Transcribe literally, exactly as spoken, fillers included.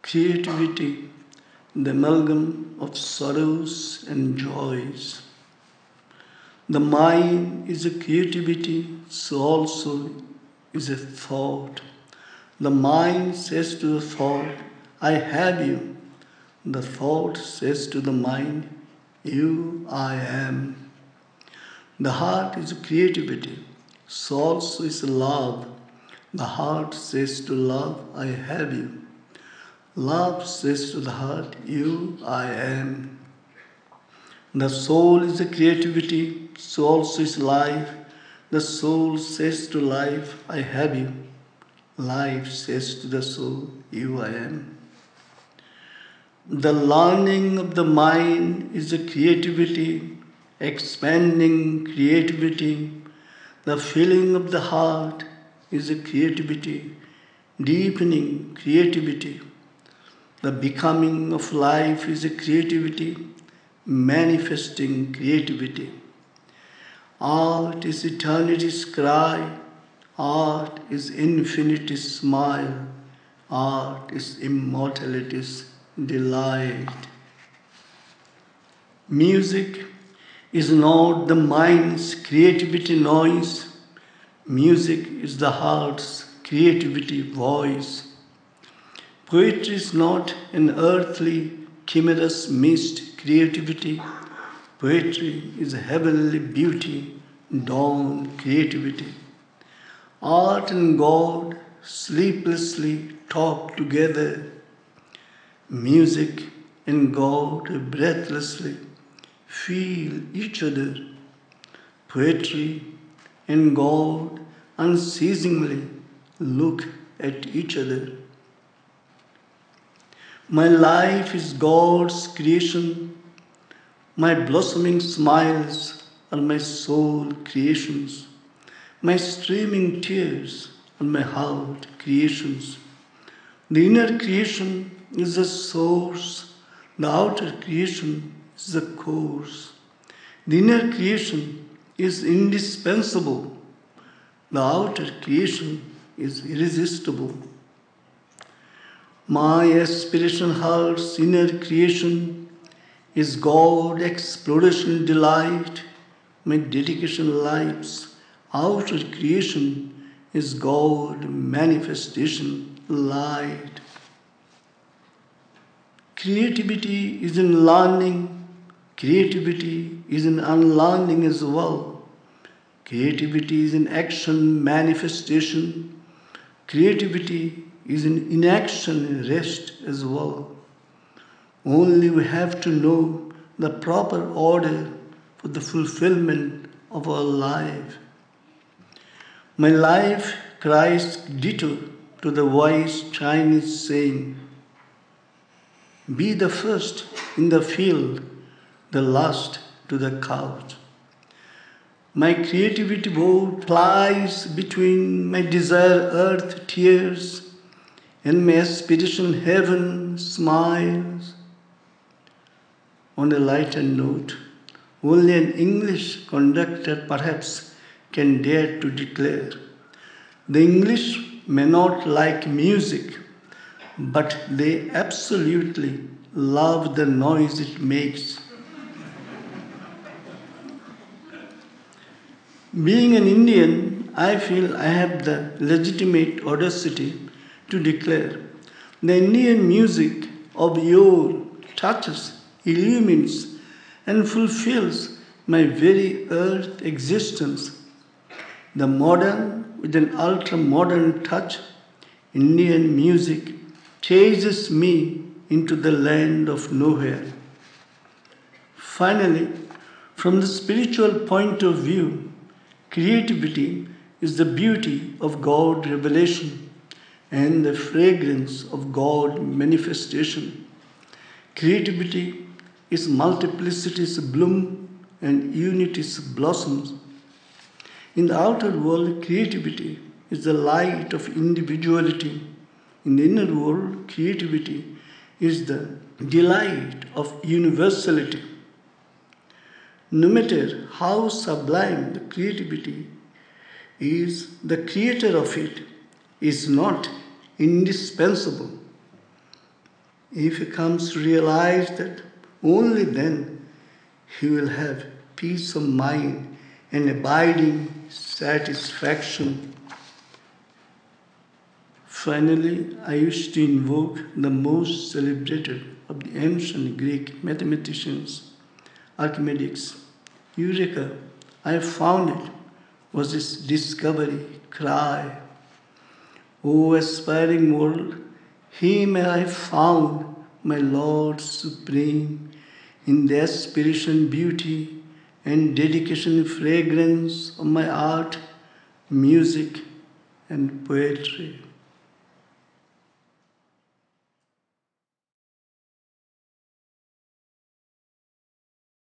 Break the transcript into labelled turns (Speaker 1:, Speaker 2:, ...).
Speaker 1: Creativity, the amalgam of sorrows and joys. The mind is a creativity, so also is a thought. The mind says to the thought, I have you. The thought says to the mind, you I am. The heart is creativity, so also is love. The heart says to love, I have you. Love says to the heart, you I am. The soul is a creativity, so also is life. The soul says to life, I have you. Life says to the soul, you I am. The learning of the mind is a creativity, expanding creativity. The feeling of the heart is a creativity, deepening creativity. The becoming of life is a creativity, manifesting creativity. Art is eternity's cry. Art is infinity's smile. Art is immortality's delight. Music is not the mind's creativity noise. Music is the heart's creativity voice. Poetry is not an earthly, chimerous mist creativity. Poetry is heavenly beauty, dawn creativity. Art and God sleeplessly talk together. Music and God breathlessly feel each other. Poetry and God unceasingly look at each other. My life is God's creation. My blossoming smiles are my soul creations. My streaming tears are my heart creations. The inner creation is the source. The outer creation is the course. The inner creation is indispensable. The outer creation is irresistible. My aspiration heart's inner creation is God exploration delight. My dedication life's outer creation is God manifestation light. Creativity is in learning. Creativity is in unlearning as well. Creativity is in action manifestation. Creativity is in inaction and rest as well. Only we have to know the proper order for the fulfillment of our life. My life cries ditto to the wise Chinese saying, be the first in the field, the last to the couch. My creativity boat flies between my desire earth tears and my aspiration heaven smiles. On a lighter note, only an English conductor perhaps can dare to declare, the English may not like music, but they absolutely love the noise it makes. Being an Indian, I feel I have the legitimate audacity to declare the Indian music of yore touches, illumines, and fulfills my very earth existence. The modern with an ultra-modern touch, Indian music chases me into the land of nowhere. Finally, from the spiritual point of view, creativity is the beauty of God revelation and the fragrance of God manifestation. Creativity is multiplicity's bloom and unity's blossoms. In the outer world, creativity is the light of individuality. In the inner world, creativity is the delight of universality. No matter how sublime the creativity is, the creator of it is not indispensable. If he comes to realize that, only then he will have peace of mind and abiding satisfaction. Finally, I wish to invoke the most celebrated of the ancient Greek mathematicians, Archimedes. Eureka, I found it, was his discovery cry. O aspiring world, him I found, my Lord supreme, in the aspiration, beauty, and dedication fragrance of my art, music, and poetry.